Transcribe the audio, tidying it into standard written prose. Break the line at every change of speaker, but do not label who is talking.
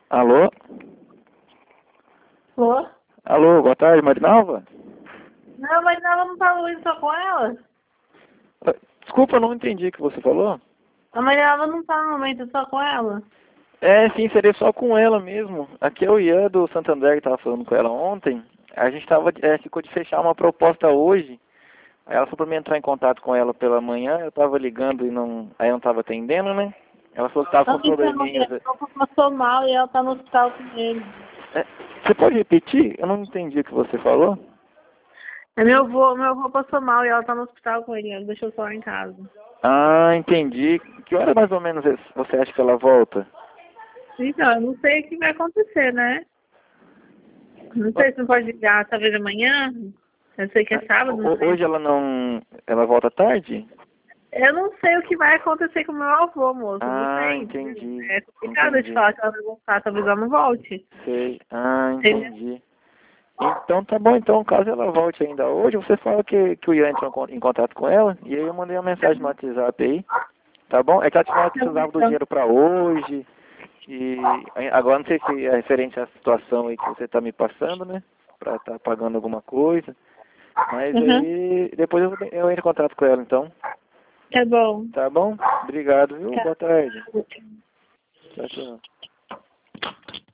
Alô?
Alô?
Alô, boa tarde, Marinalva?
Não, mas ela não falou isso só com ela.
Desculpa, eu não entendi o que você falou.
A Mariela não tá no momento só com ela.
É, sim, seria só com ela mesmo. Aqui é o Ian do Santander que estava falando com ela ontem. A gente ficou de fechar uma proposta hoje. Aí ela falou pra mim entrar em contato com ela pela manhã. Eu tava ligando e aí não tava atendendo, né? Ela falou que tava com
Não,
uns
então,
probleminhas.
ela passou mal e ela tá no hospital com ele.
É, você pode repetir? Eu não entendi o que você falou.
Meu avô passou mal e ela tá no hospital com ele. Ela deixou só em casa.
Ah, entendi. Que hora mais ou menos você acha que ela volta?
Então, eu não sei o que vai acontecer, né? Não sei se não pode ligar, talvez amanhã. Eu sei que é sábado, não sei.
Hoje ela não. Ela volta tarde?
Eu não sei o que vai acontecer com o meu avô, moço. Não
Ah,
sei.
entendi.
É complicado de
Entendi.
falar que ela vai voltar, talvez ela não volte.
Sei. Ah,
Entendeu?
entendi. Então tá bom, então caso ela volte ainda hoje, você fala que o Ian entrou em contato com ela, e aí eu mandei uma mensagem no WhatsApp aí, tá bom? É que ela te falou que precisava do
Então,
dinheiro pra hoje, e agora não sei se é referente à situação aí que você tá me passando, né? Pra tá pagando alguma coisa. Mas
uhum.
aí depois eu entro em contato com ela então.
Tá bom.
Tá bom? Obrigado, viu? Boa tarde.
Tá.
Tchau, tchau.